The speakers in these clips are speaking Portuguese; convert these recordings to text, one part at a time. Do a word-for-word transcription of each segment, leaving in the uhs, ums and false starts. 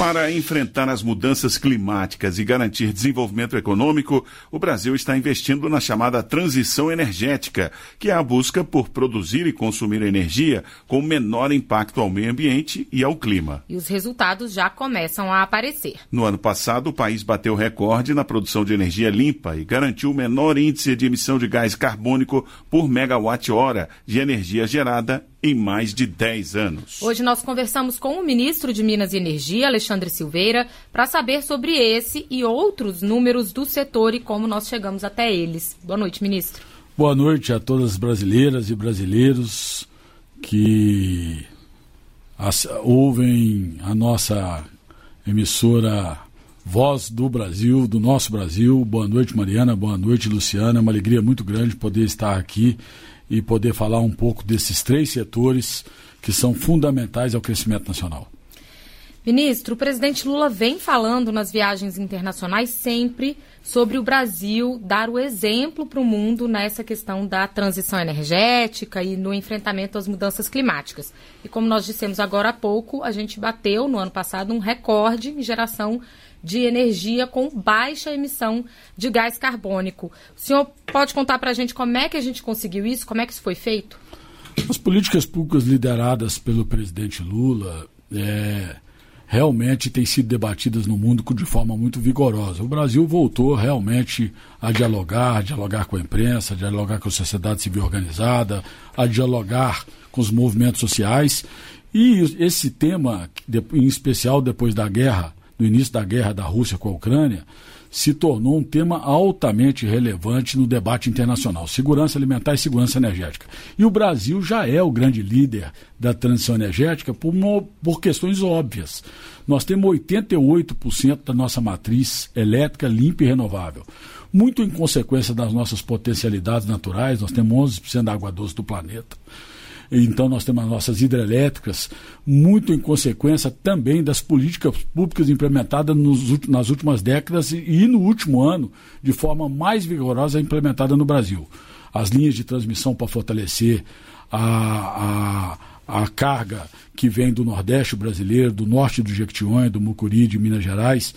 Para enfrentar as mudanças climáticas e garantir desenvolvimento econômico, o Brasil está investindo na chamada transição energética, que é a busca por produzir e consumir energia com menor impacto ao meio ambiente e ao clima. E os resultados já começam a aparecer. No ano passado, o país bateu recorde na produção de energia limpa e garantiu o menor índice de emissão de gás carbônico por megawatt-hora de energia gerada em mais de dez anos. Hoje nós conversamos com o ministro de Minas e Energia, Alexandre Silveira, para saber sobre esse e outros números do setor e como nós chegamos até eles. Boa noite, ministro. Boa noite a todas as brasileiras e brasileiros que as, ouvem a nossa emissora Voz do Brasil, do nosso Brasil. Boa noite, Mariana. Boa noite, Luciana. É uma alegria muito grande poder estar aqui e poder falar um pouco desses três setores que são fundamentais ao crescimento nacional. Ministro, o presidente Lula vem falando nas viagens internacionais sempre sobre o Brasil dar o exemplo para o mundo nessa questão da transição energética e no enfrentamento às mudanças climáticas. E como nós dissemos agora há pouco, a gente bateu no ano passado um recorde em geração de energia com baixa emissão de gás carbônico. O senhor pode contar para a gente como é que a gente conseguiu isso? Como é que isso foi feito? As políticas públicas lideradas pelo presidente Lula é, realmente têm sido debatidas no mundo de forma muito vigorosa. O Brasil voltou realmente a dialogar, a dialogar com a imprensa, a dialogar com a sociedade civil organizada, a dialogar com os movimentos sociais. E esse tema, em especial depois da guerra, no início da guerra da Rússia com a Ucrânia, se tornou um tema altamente relevante no debate internacional, segurança alimentar e segurança energética. E o Brasil já é o grande líder da transição energética por, uma, por questões óbvias. Nós temos oitenta e oito por cento da nossa matriz elétrica limpa e renovável. Muito em consequência das nossas potencialidades naturais, nós temos onze por cento da água doce do planeta. Então nós temos as nossas hidrelétricas, muito em consequência também das políticas públicas implementadas nos, nas últimas décadas e, e no último ano, de forma mais vigorosa implementada no Brasil. As linhas de transmissão para fortalecer a, a, a carga que vem do Nordeste brasileiro, do norte do Jequitinhonha, do Mucuri, de Minas Gerais,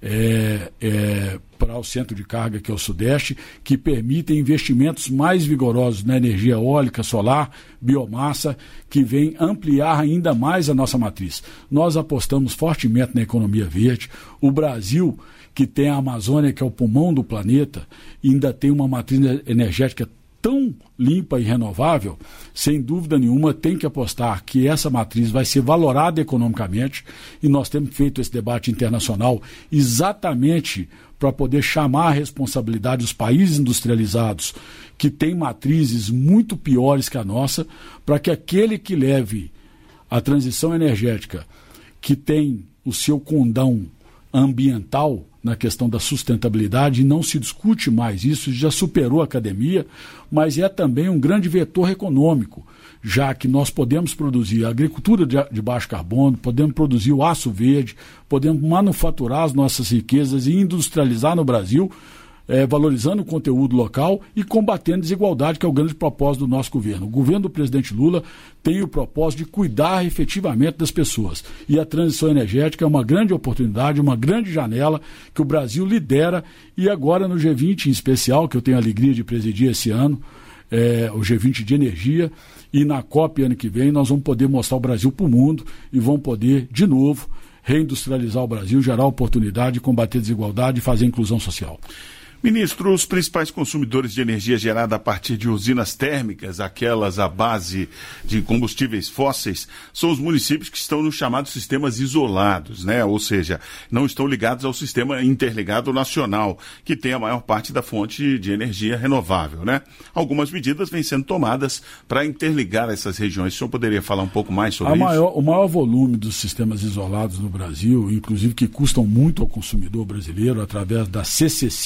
É, é, para o centro de carga, que é o Sudeste, que permitem investimentos mais vigorosos na energia eólica, solar, biomassa, que vem ampliar ainda mais a nossa matriz. Nós apostamos fortemente na economia verde. O Brasil, que tem a Amazônia, que é o pulmão do planeta, ainda tem uma matriz energética tão limpa e renovável, sem dúvida nenhuma, tem que apostar que essa matriz vai ser valorada economicamente, e nós temos feito esse debate internacional exatamente para poder chamar a responsabilidade dos países industrializados que têm matrizes muito piores que a nossa, para que aquele que leve a transição energética, que tem o seu condão ambiental na questão da sustentabilidade, e não se discute mais isso, já superou a academia, mas é também um grande vetor econômico, já que nós podemos produzir a agricultura de, de baixo carbono, podemos produzir o aço verde, podemos manufaturar as nossas riquezas e industrializar no Brasil, É, valorizando o conteúdo local e combatendo a desigualdade, que é o grande propósito do nosso governo. O governo do presidente Lula tem o propósito de cuidar efetivamente das pessoas. E a transição energética é uma grande oportunidade, uma grande janela que o Brasil lidera, e agora no G vinte em especial, que eu tenho a alegria de presidir esse ano, é, o G vinte de energia, e na COP ano que vem nós vamos poder mostrar o Brasil para o mundo e vamos poder, de novo, reindustrializar o Brasil, gerar oportunidade, combater a desigualdade e fazer a inclusão social. Ministro, os principais consumidores de energia gerada a partir de usinas térmicas, aquelas à base de combustíveis fósseis, são os municípios que estão nos chamados sistemas isolados, né? Ou seja, não estão ligados ao sistema interligado nacional, que tem a maior parte da fonte de energia renovável, né? Algumas medidas vêm sendo tomadas para interligar essas regiões. O senhor poderia falar um pouco mais sobre a isso? Maior, o maior volume dos sistemas isolados no Brasil, inclusive que custam muito ao consumidor brasileiro, através da C C C,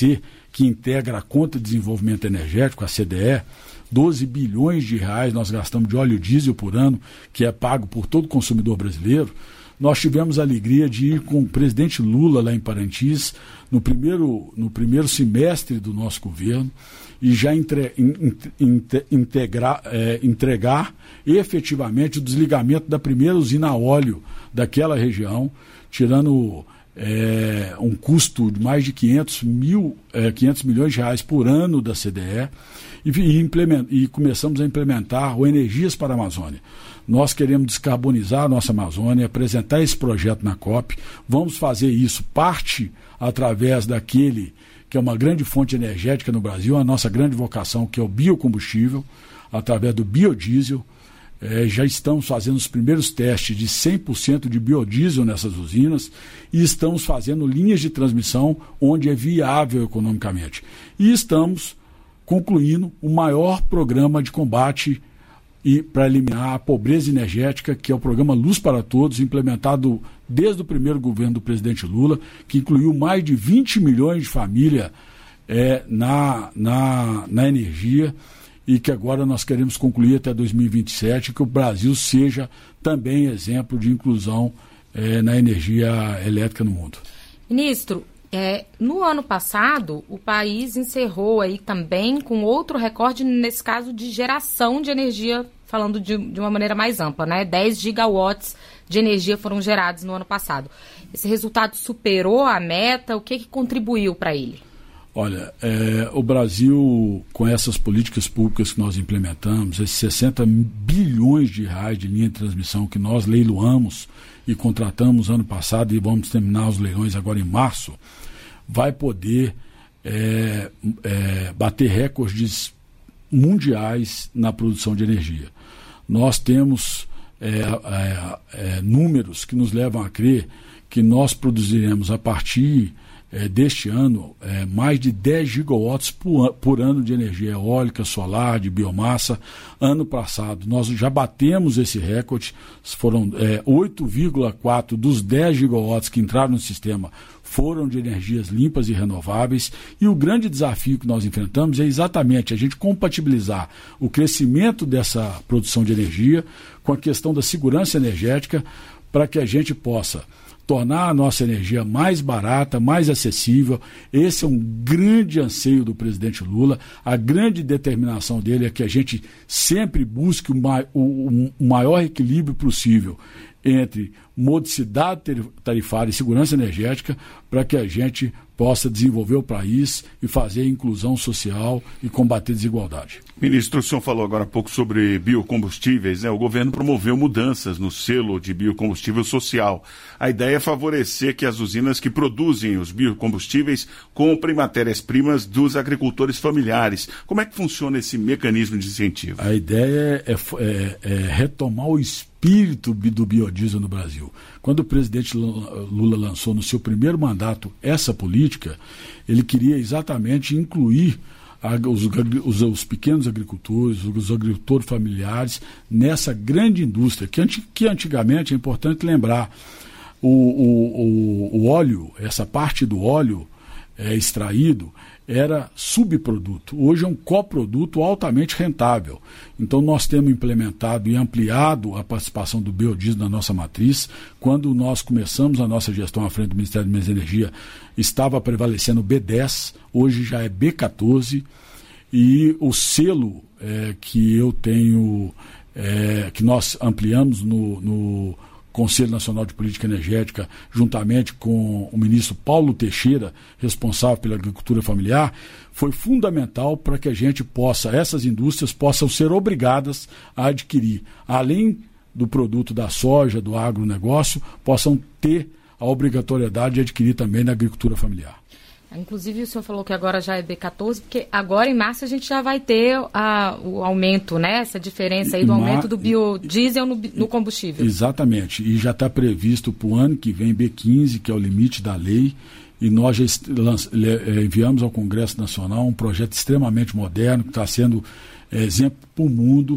que integra a Conta de Desenvolvimento Energético, a C D E, doze bilhões de reais nós gastamos de óleo diesel por ano, que é pago por todo consumidor brasileiro. Nós tivemos a alegria de ir com o presidente Lula lá em Parintins, no primeiro, no primeiro semestre do nosso governo, e já entre, in, in, integrar, é, entregar efetivamente o desligamento da primeira usina a óleo daquela região, tirando é, um custo de mais de quinhentos milhões de reais por ano da C D E, e, e, e começamos a implementar o Energias para a Amazônia. Nós queremos descarbonizar a nossa Amazônia, apresentar esse projeto na COP. Vamos fazer isso parte através daquele que é uma grande fonte energética no Brasil, a nossa grande vocação, que é o biocombustível, através do biodiesel. É, já estamos fazendo os primeiros testes de cem por cento de biodiesel nessas usinas e estamos fazendo linhas de transmissão onde é viável economicamente. E estamos concluindo o maior programa de combate e para eliminar a pobreza energética, que é o programa Luz para Todos, implementado desde o primeiro governo do presidente Lula, que incluiu mais de vinte milhões de famílias é, na, na, na energia, e que agora nós queremos concluir até dois mil e vinte e sete, que o Brasil seja também exemplo de inclusão é, na energia elétrica no mundo. Ministro, É, no ano passado, o país encerrou aí também com outro recorde, nesse caso de geração de energia, falando de, de uma maneira mais ampla, né? dez gigawatts de energia foram gerados no ano passado. Esse resultado superou a meta? O que, que contribuiu para ele? Olha, é, o Brasil, com essas políticas públicas que nós implementamos, esses sessenta bilhões de reais de linha de transmissão que nós leiloamos e contratamos ano passado e vamos terminar os leilões agora em março, vai poder é, é, bater recordes mundiais na produção de energia. Nós temos é, é, é, números que nos levam a crer que nós produziremos a partir É, deste ano, é, mais de dez gigawatts por, por ano de energia eólica, solar, de biomassa. Ano passado, nós já batemos esse recorde, foram é, oito vírgula quatro dos dez gigawatts que entraram no sistema foram de energias limpas e renováveis, e o grande desafio que nós enfrentamos é exatamente a gente compatibilizar o crescimento dessa produção de energia com a questão da segurança energética, para que a gente possa tornar a nossa energia mais barata, mais acessível. Esse é um grande anseio do presidente Lula. A grande determinação dele é que a gente sempre busque o, ma- o, o maior equilíbrio possível entre modicidade tarifária e segurança energética, para que a gente possa desenvolver o país e fazer inclusão social e combater desigualdade. Ministro, o senhor falou agora há pouco sobre biocombustíveis, né? O governo promoveu mudanças no selo de biocombustível social. A ideia é favorecer que as usinas que produzem os biocombustíveis comprem matérias-primas dos agricultores familiares. Como é que funciona esse mecanismo de incentivo? A ideia é, é, é retomar o espírito do biodiesel no Brasil. Quando o presidente Lula lançou no seu primeiro mandato essa política, ele queria exatamente incluir Os, os, os pequenos agricultores, os agricultores familiares nessa grande indústria, que, que antigamente, é importante lembrar, o, o, o, o óleo, essa parte do óleo é, extraído, era subproduto. Hoje é um coproduto altamente rentável. Então nós temos implementado e ampliado a participação do biodiesel na nossa matriz. Quando nós começamos a nossa gestão à frente do Ministério de Minas e Energia, estava prevalecendo o B dez, hoje já é B quatorze, e o selo é, que eu tenho, é, que nós ampliamos no, no Conselho Nacional de Política Energética, juntamente com o ministro Paulo Teixeira, responsável pela agricultura familiar, foi fundamental para que a gente possa, essas indústrias possam ser obrigadas a adquirir, além do produto da soja, do agronegócio, possam ter a obrigatoriedade de adquirir também na agricultura familiar. Inclusive, o senhor falou que agora já é B quatorze, porque agora em março a gente já vai ter a, o aumento, né? Essa diferença aí do Mar... aumento do biodiesel no, no combustível. Exatamente, e já está previsto para o ano que vem B quinze, que é o limite da lei, e nós já enviamos ao Congresso Nacional um projeto extremamente moderno, que está sendo é, exemplo para o mundo,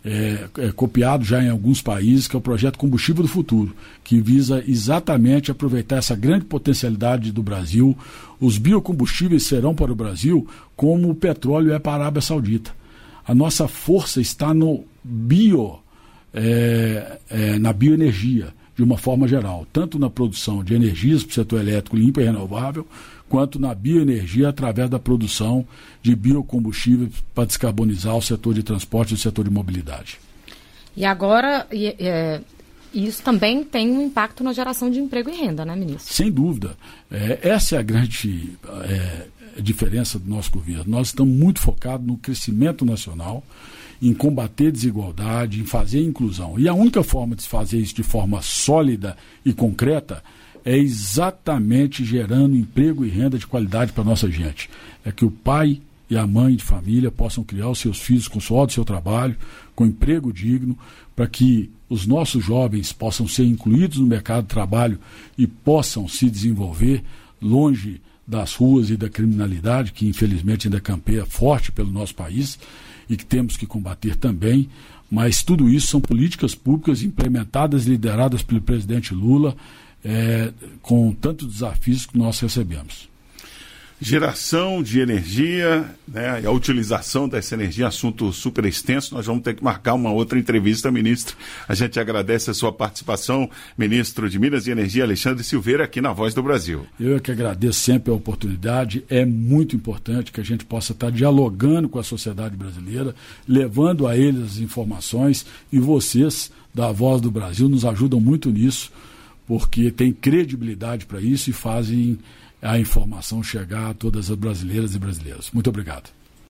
é, é, copiado já em alguns países, que é o projeto Combustível do Futuro, que visa exatamente aproveitar essa grande potencialidade do Brasil. Os biocombustíveis serão para o Brasil como o petróleo é para a Arábia Saudita. A nossa força está no bio, é, é, na bioenergia, de uma forma geral, tanto na produção de energias para o setor elétrico limpo e renovável, quanto na bioenergia através da produção de biocombustíveis para descarbonizar o setor de transporte e o setor de mobilidade. E agora, é, isso também tem um impacto na geração de emprego e renda, né, ministro? Sem dúvida. É, essa é a grande é, diferença do nosso governo. Nós estamos muito focados no crescimento nacional, em combater desigualdade, em fazer inclusão. E a única forma de fazer isso de forma sólida e concreta é exatamente gerando emprego e renda de qualidade para a nossa gente. É que o pai e a mãe de família possam criar os seus filhos com o suor do seu trabalho, com emprego digno, para que os nossos jovens possam ser incluídos no mercado de trabalho e possam se desenvolver longe das ruas e da criminalidade, que infelizmente ainda campeia forte pelo nosso país e que temos que combater também, mas tudo isso são políticas públicas implementadas e lideradas pelo presidente Lula, é, com tantos desafios que nós recebemos. Geração de energia, né, e a utilização dessa energia, assunto super extenso. Nós vamos ter que marcar uma outra entrevista, ministro. A gente agradece a sua participação, ministro de Minas e Energia, Alexandre Silveira, aqui na Voz do Brasil. Eu é que agradeço sempre a oportunidade. É muito importante que a gente possa estar dialogando com a sociedade brasileira, levando a eles as informações, e vocês, da Voz do Brasil, nos ajudam muito nisso, porque tem credibilidade para isso e fazem a informação chegar a todas as brasileiras e brasileiros. Muito obrigado.